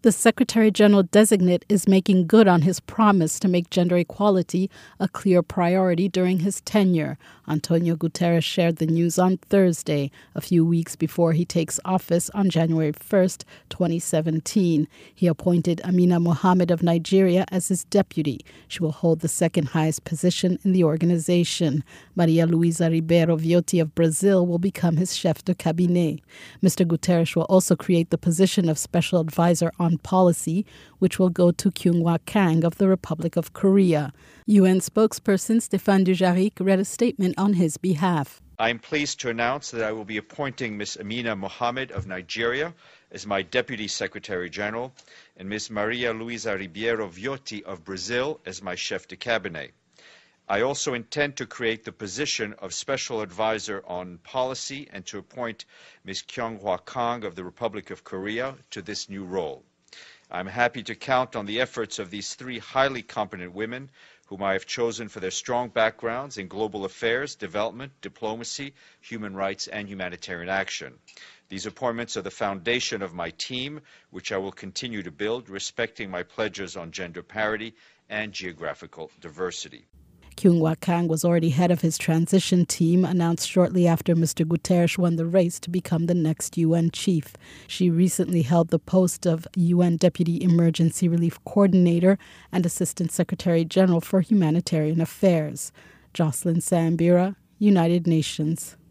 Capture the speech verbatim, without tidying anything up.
The Secretary General designate is making good on his promise to make gender equality a clear priority during his tenure. Antonio Guterres shared the news on Thursday, a few weeks before he takes office on January first, twenty seventeen. He appointed Amina Mohammed of Nigeria as his deputy. She will hold the second highest position in the organization. Maria Luisa Ribeiro Viotti of Brazil will become his chef de cabinet. Mister Guterres will also create the position of Special Advisor on Policy, which will go to Kyung-Hwa Kang of the Republic of Korea. U N spokesperson Stéphane Dujarric read a statement on his behalf. I am pleased to announce that I will be appointing Miz Amina Mohammed of Nigeria as my Deputy Secretary General and Miz Maria Luisa Ribeiro Viotti of Brazil as my Chef de Cabinet. I also intend to create the position of Special Advisor on Policy and to appoint Miz Kyung-Hwa Kang of the Republic of Korea to this new role. I'm happy to count on the efforts of these three highly competent women whom I have chosen for their strong backgrounds in global affairs, development, diplomacy, human rights, and humanitarian action. These appointments are the foundation of my team, which I will continue to build, respecting my pledges on gender parity and geographical diversity. Kyung-Hwa Kang was already head of his transition team, announced shortly after Mister Guterres won the race to become the next U N chief. She recently held the post of U N Deputy Emergency Relief Coordinator and Assistant Secretary General for Humanitarian Affairs. Jocelyn Sambira, United Nations.